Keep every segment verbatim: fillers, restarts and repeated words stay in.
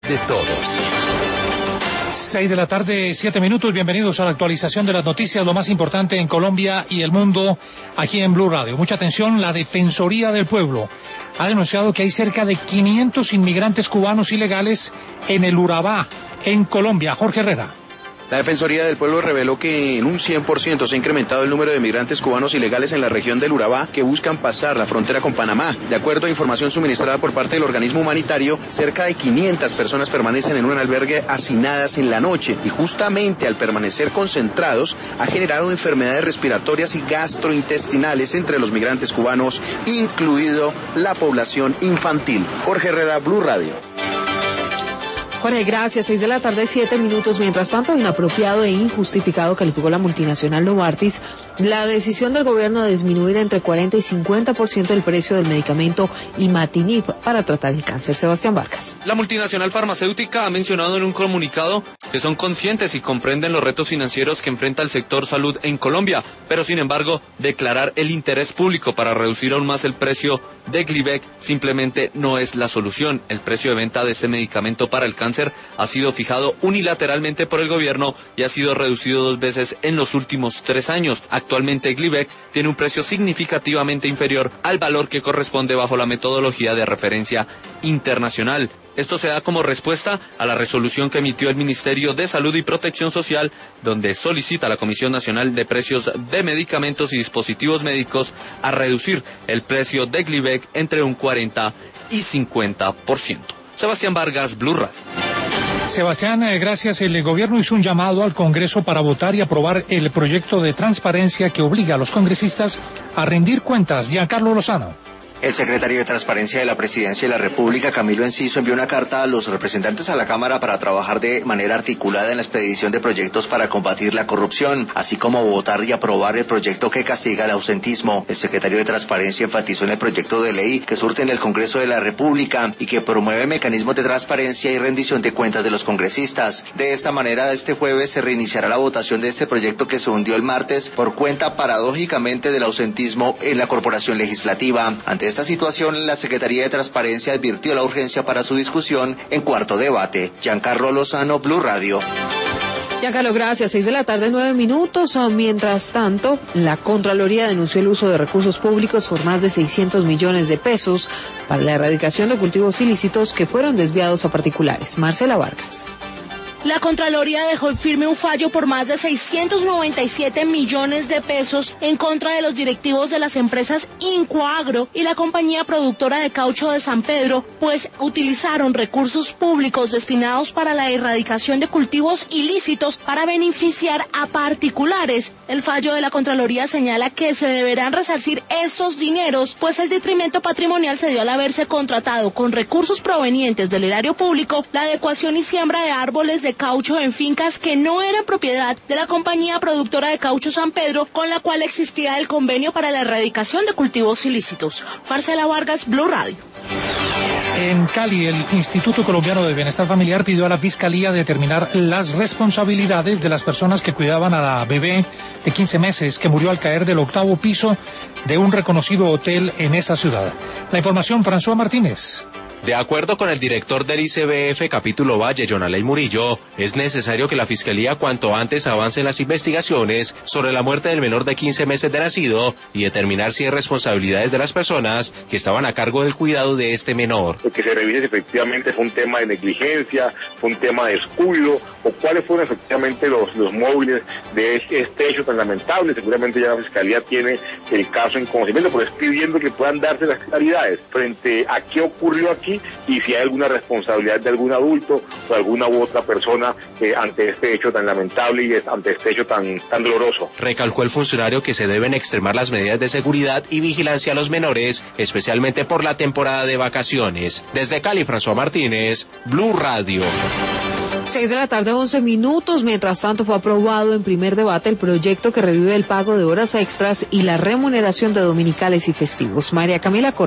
de todos. Seis de la tarde, siete minutos. Bienvenidos a la actualización de las noticias, lo más importante en Colombia y el mundo, aquí en Blue Radio. Mucha atención, la Defensoría del Pueblo ha denunciado que hay cerca de quinientos inmigrantes cubanos ilegales en el Urabá, en Colombia. Jorge Herrera. La Defensoría del Pueblo reveló que en un cien por ciento se ha incrementado el número de migrantes cubanos ilegales en la región del Urabá que buscan pasar la frontera con Panamá. De acuerdo a información suministrada por parte del organismo humanitario, cerca de quinientas personas permanecen en un albergue hacinadas en la noche y justamente al permanecer concentrados ha generado enfermedades respiratorias y gastrointestinales entre los migrantes cubanos, incluido la población infantil. Jorge Herrera, Blue Radio. Jorge, gracias. Seis de la tarde, siete minutos. Mientras tanto, inapropiado e injustificado calificó la multinacional Novartis la decisión del gobierno de disminuir entre cuarenta y cincuenta por ciento el precio del medicamento Imatinib para tratar el cáncer. Sebastián Vargas. La multinacional farmacéutica ha mencionado en un comunicado que son conscientes y comprenden los retos financieros que enfrenta el sector salud en Colombia, pero sin embargo, declarar el interés público para reducir aún más el precio de Glivec simplemente no es la solución. El precio de venta de este medicamento para el cáncer ha sido fijado unilateralmente por el gobierno y ha sido reducido dos veces en los últimos tres años. Actualmente Glivec tiene un precio significativamente inferior al valor que corresponde bajo la metodología de referencia internacional. Esto se da como respuesta a la resolución que emitió el Ministerio de Salud y Protección Social, donde solicita a la Comisión Nacional de Precios de Medicamentos y Dispositivos Médicos a reducir el precio de Glivec entre un cuarenta y cincuenta por ciento. Sebastián Vargas, Blue Radio. Sebastián, eh, gracias. El gobierno hizo un llamado al Congreso para votar y aprobar el proyecto de transparencia que obliga a los congresistas a rendir cuentas. Giancarlo Lozano. El secretario de Transparencia de la Presidencia de la República, Camilo Enciso, envió una carta a los representantes a la Cámara para trabajar de manera articulada en la expedición de proyectos para combatir la corrupción, así como votar y aprobar el proyecto que castiga el ausentismo. El secretario de Transparencia enfatizó en el proyecto de ley que surte en el Congreso de la República y que promueve mecanismos de transparencia y rendición de cuentas de los congresistas. De esta manera, este jueves se reiniciará la votación de este proyecto que se hundió el martes por cuenta, paradójicamente, del ausentismo en la Corporación Legislativa. Ante esta situación, la Secretaría de Transparencia advirtió la urgencia para su discusión en cuarto debate. Giancarlo Lozano, Blue Radio. Giancarlo, gracias. Seis de la tarde, nueve minutos. Mientras tanto, la Contraloría denunció el uso de recursos públicos por más de seiscientos millones de pesos para la erradicación de cultivos ilícitos que fueron desviados a particulares. Marcela Vargas. La Contraloría dejó firme un fallo por más de seiscientos noventa y siete millones de pesos en contra de los directivos de las empresas Incoagro y la compañía productora de caucho de San Pedro, pues utilizaron recursos públicos destinados para la erradicación de cultivos ilícitos para beneficiar a particulares. El fallo de la Contraloría señala que se deberán resarcir esos dineros, pues el detrimento patrimonial se dio al haberse contratado con recursos provenientes del erario público la adecuación y siembra de árboles de caucho en fincas que no eran propiedad de la compañía productora de caucho San Pedro, con la cual existía el convenio para la erradicación de cultivos ilícitos. Marcela Vargas, Blue Radio. En Cali, el Instituto Colombiano de Bienestar Familiar pidió a la Fiscalía determinar las responsabilidades de las personas que cuidaban a la bebé de quince meses que murió al caer del octavo piso de un reconocido hotel en esa ciudad. La información, François Martínez. De acuerdo con el director del I C B F Capítulo Valle, Jonaley Murillo, es necesario que la Fiscalía cuanto antes avance en las investigaciones sobre la muerte del menor de quince meses de nacido y determinar si hay responsabilidades de las personas que estaban a cargo del cuidado de este menor. Lo que se revise si efectivamente fue un tema de negligencia, fue un tema de descuido, o cuáles fueron efectivamente los, los móviles de este hecho tan lamentable. Seguramente ya la Fiscalía tiene el caso en conocimiento, pero es pidiendo que puedan darse las claridades frente a qué ocurrió aquí y si hay alguna responsabilidad de algún adulto o alguna u otra persona eh, ante este hecho tan lamentable y ante este hecho tan, tan doloroso. Recalcó el funcionario que se deben extremar las medidas de seguridad y vigilancia a los menores, especialmente por la temporada de vacaciones. Desde Cali, François Martínez, Blue Radio. Seis de la tarde, once minutos. Mientras tanto, fue aprobado en primer debate el proyecto que revive el pago de horas extras y la remuneración de dominicales y festivos. María Camila Correa.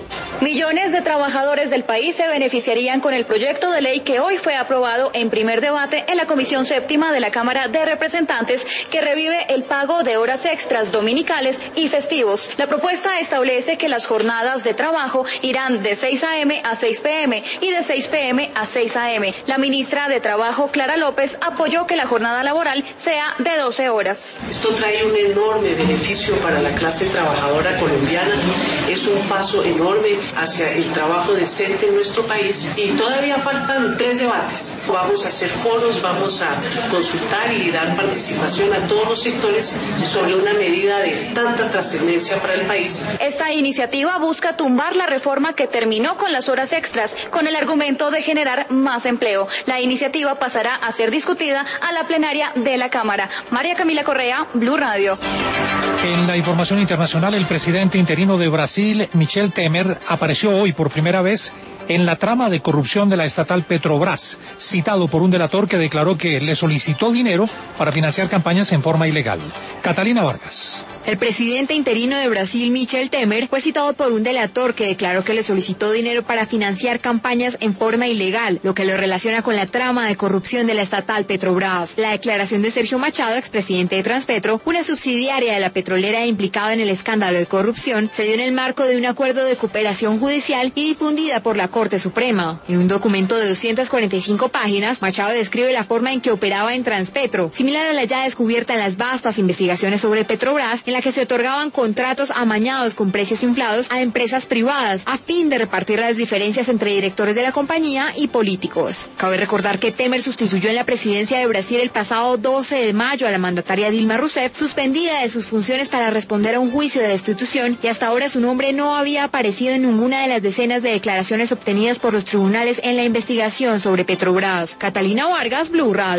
Millones de trabajadores del país se beneficiarían con el proyecto de ley que hoy fue aprobado en primer debate en la Comisión Séptima de la Cámara de Representantes, que revive el pago de horas extras dominicales y festivos. La propuesta establece que las jornadas de trabajo irán de seis a eme a seis pe eme y de seis pe eme a seis a eme. La ministra de Trabajo, Clara López, apoyó que la jornada laboral sea de doce horas. Esto trae un enorme beneficio para la clase trabajadora colombiana. Es un paso enorme hacia el trabajo decente en nuestro país y todavía faltan tres debates. Vamos a hacer foros, vamos a consultar y dar participación a todos los sectores sobre una medida de tanta trascendencia para el país. Esta iniciativa busca tumbar la reforma que terminó con las horas extras con el argumento de generar más empleo. La iniciativa pasará a ser discutida a la plenaria de la Cámara. María Camila Correa, Blue Radio. En la información internacional, el presidente interino de Brasil, Michel Temer, apareció hoy por primera vez en la trama de corrupción de la estatal Petrobras, citado por un delator que declaró que le solicitó dinero para financiar campañas en forma ilegal. Catalina Vargas. El presidente interino de Brasil, Michel Temer, fue citado por un delator que declaró que le solicitó dinero para financiar campañas en forma ilegal, lo que lo relaciona con la trama de corrupción de la estatal Petrobras. La declaración de Sergio Machado, expresidente de Transpetro, una subsidiaria de la petrolera implicada en el escándalo de corrupción, se dio en el marco de un acuerdo de cooperación judicial y difundida por la Corte Suprema. En un documento de doscientas cuarenta y cinco páginas, Machado describe la forma en que operaba en Transpetro, similar a la ya descubierta en las vastas investigaciones sobre Petrobras, en la que se otorgaban contratos amañados con precios inflados a empresas privadas, a fin de repartir las diferencias entre directores de la compañía y políticos. Cabe recordar que Temer sustituyó en la presidencia de Brasil el pasado doce de mayo a la mandataria Dilma Rousseff, suspendida de sus funciones para responder a un juicio de destitución, y hasta ahora su nombre no había aparecido en ninguna de las decenas de declaraciones obtenidas por los tribunales en la investigación sobre Petrobras. Catalina Vargas, Blue Radio.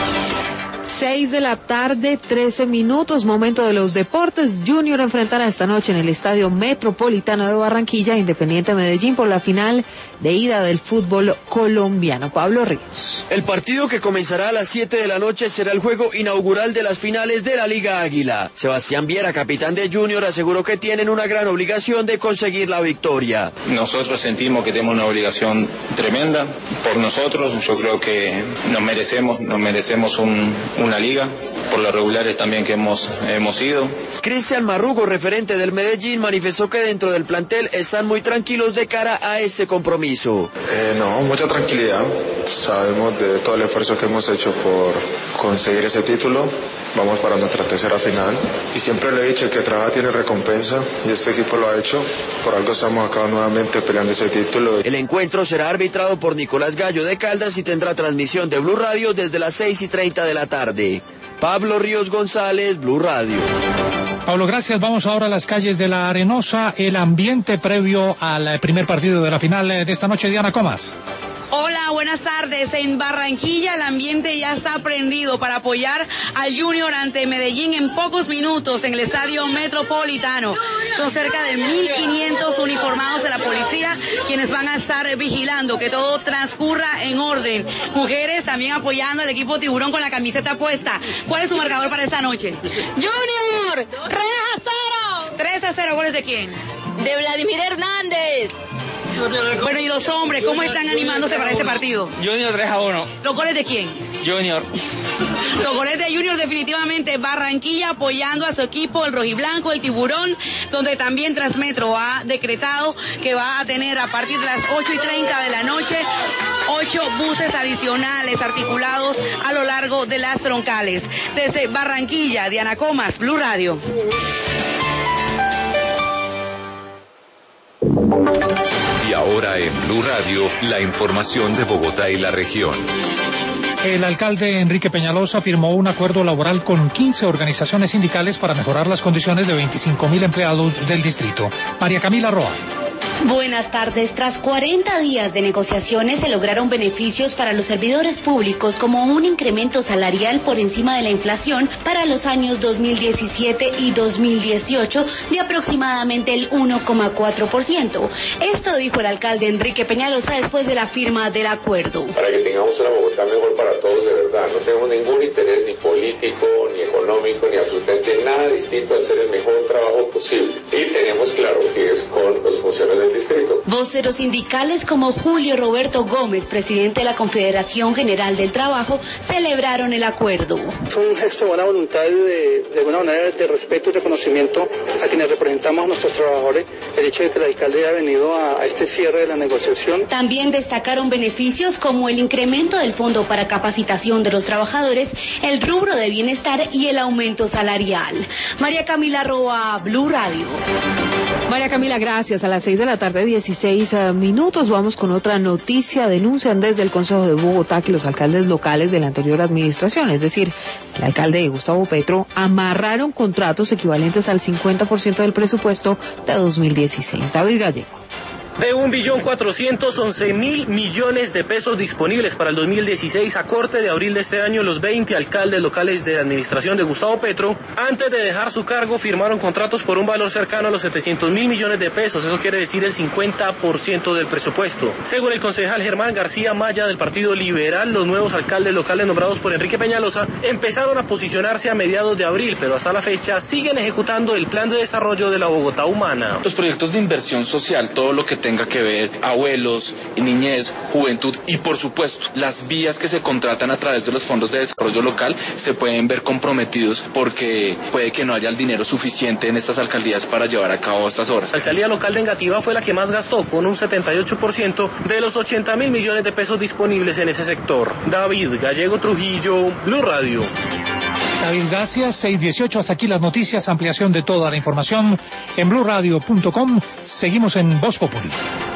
Seis de la tarde, trece minutos, momento de los deportes. Junior enfrentará esta noche en el Estadio Metropolitano de Barranquilla, Independiente Medellín, por la final de ida del fútbol colombiano. Pablo Ríos. El partido, que comenzará a las siete de la noche, será el juego inaugural de las finales de la Liga Águila. Sebastián Viera, capitán de Junior, aseguró que tienen una gran obligación de conseguir la victoria. Nosotros sentimos que tenemos una obligación tremenda por nosotros. Yo creo que nos merecemos, nos merecemos un una liga, por los regulares también que hemos, hemos ido. Cristian Marrugo, referente del Medellín, manifestó que dentro del plantel están muy tranquilos de cara a este compromiso. Eh, no, mucha tranquilidad. Sabemos de todo el esfuerzo que hemos hecho por conseguir ese título. Vamos para nuestra tercera final. Y siempre le he dicho que el trabajo tiene recompensa y este equipo lo ha hecho. Por algo estamos acá nuevamente peleando ese título. El encuentro será arbitrado por Nicolás Gallo de Caldas y tendrá transmisión de Blue Radio desde las seis y treinta de la tarde. Pablo Ríos González, Blue Radio. Pablo, gracias. Vamos ahora a las calles de La Arenosa. El ambiente previo al primer partido de la final de esta noche. Diana Comas. Hola, buenas tardes. En Barranquilla el ambiente ya está prendido para apoyar al Junior ante Medellín en pocos minutos en el Estadio Metropolitano. Son cerca de mil quinientos uniformados de la policía quienes van a estar vigilando que todo transcurra en orden. Mujeres también apoyando al equipo Tiburón con la camiseta puesta. ¿Cuál es su marcador para esta noche? Junior, tres a cero. tres a cero, ¿goles de quién? De Vladimir Hernández. Bueno, ¿y los hombres cómo están animándose para este partido? Junior tres a uno. ¿Los goles de quién? Junior. Los goles de Junior definitivamente. Barranquilla apoyando a su equipo, el rojiblanco, el Tiburón, donde también Transmetro ha decretado que va a tener a partir de las ocho y treinta de la noche ocho buses adicionales articulados a lo largo de las troncales. Desde Barranquilla, Diana Comas, Blue Radio. Y ahora en Blue Radio, la información de Bogotá y la región. El alcalde Enrique Peñalosa firmó un acuerdo laboral con quince organizaciones sindicales para mejorar las condiciones de veinticinco mil empleados del distrito. María Camila Roa. Buenas tardes. Tras cuarenta días de negociaciones se lograron beneficios para los servidores públicos, como un incremento salarial por encima de la inflación para los años dos mil diecisiete y dos mil dieciocho de aproximadamente el uno coma cuatro por ciento. Esto dijo el alcalde Enrique Peñalosa después de la firma del acuerdo. Para que tengamos una Bogotá mejor para todos, de verdad. No tenemos ningún interés ni político, ni económico, ni absolutamente nada distinto a hacer el mejor trabajo posible. Y tenemos claro que es con los funcionarios el distrito. Voceros sindicales como Julio Roberto Gómez, presidente de la Confederación General del Trabajo, celebraron el acuerdo. Es un gesto de buena voluntad y de, de buena manera de respeto y reconocimiento a quienes representamos a nuestros trabajadores, el hecho de que el alcalde haya venido a, a este cierre de la negociación. También destacaron beneficios como el incremento del fondo para capacitación de los trabajadores, el rubro de bienestar y el aumento salarial. María Camila Roa, Blue Radio. María Camila, gracias. A las seis de la tarde, dieciséis minutos, vamos con otra noticia. Denuncian desde el Consejo de Bogotá que los alcaldes locales de la anterior administración, es decir, el alcalde Gustavo Petro, amarraron contratos equivalentes al cincuenta por ciento del presupuesto de dos mil dieciséis. David Gallego. De un billón cuatrocientos once mil millones de pesos disponibles para el dos mil dieciséis, a corte de abril de este año, los veinte alcaldes locales de la administración de Gustavo Petro, antes de dejar su cargo, firmaron contratos por un valor cercano a los setecientos mil millones de pesos. Eso quiere decir el cincuenta por ciento del presupuesto. Según el concejal Germán García Maya del Partido Liberal, los nuevos alcaldes locales nombrados por Enrique Peñalosa empezaron a posicionarse a mediados de abril, pero hasta la fecha siguen ejecutando el plan de desarrollo de la Bogotá humana. Los proyectos de inversión social, todo lo que tenga que ver abuelos, niñez, juventud y por supuesto las vías que se contratan a través de los fondos de desarrollo local se pueden ver comprometidos porque puede que no haya el dinero suficiente en estas alcaldías para llevar a cabo estas obras. La alcaldía local de Engativá fue la que más gastó, con un setenta y ocho por ciento de los ochenta mil millones de pesos disponibles en ese sector. David Gallego Trujillo, Blue Radio. David, gracias. seis dieciocho, hasta aquí las noticias. Ampliación de toda la información en blue radio punto com. Seguimos en Voz Populi.